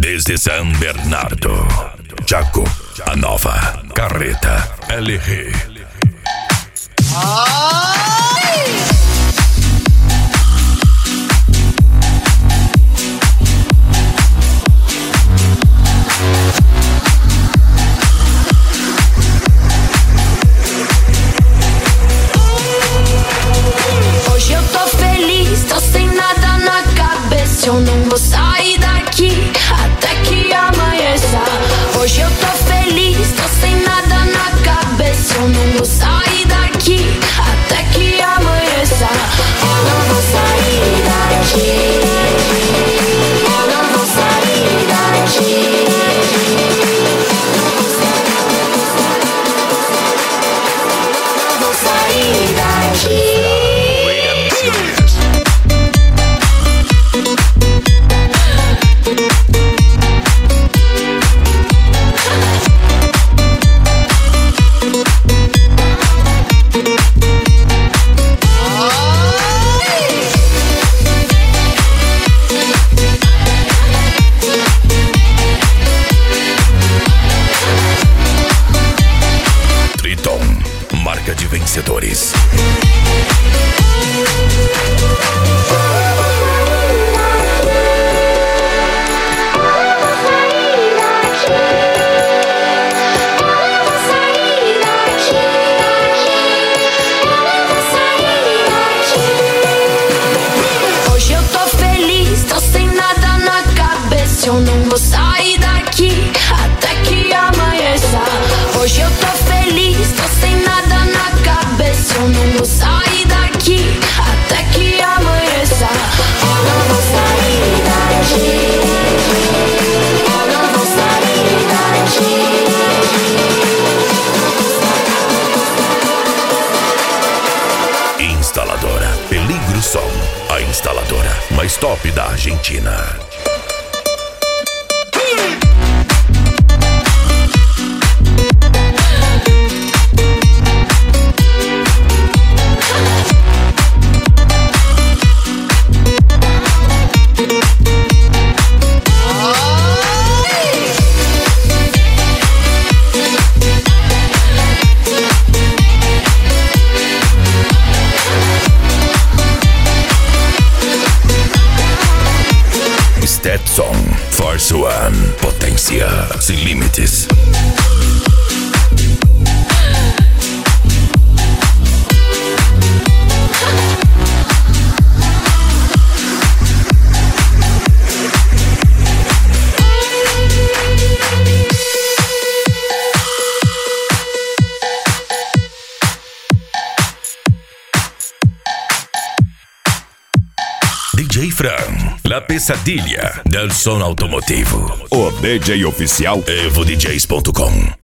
Desde San Bernardo, Chaco, a nova carreta LR. Hoje eu tô feliz, tô sem nada na cabeça. Eu não vou sair daqui até que amanheça. Hoje eu tô feliz, tô sem nada na cabeça. Eu não vou sair daqui até que amanheça. Eu não vou sair daqui. Eu não vou sair daqui. Eu não vou sair daqui. Triton, marca de vencedores. Hoje eu tô feliz, tô sem nada na cabeça. Eu não vou sair daqui até que amanheça. Hoje eu tô feliz, tô sem nada na cabeça. Eu não vou sair daqui até que amanheça. Eu não vou sair daqui. Eu não vou sair daqui. Instaladora Peligro Som, a instaladora mais top da Argentina. Stetson, Force One, potência sem limites. DJ Fran, la pesadilla del son automotivo. O DJ oficial EvoDJs.com.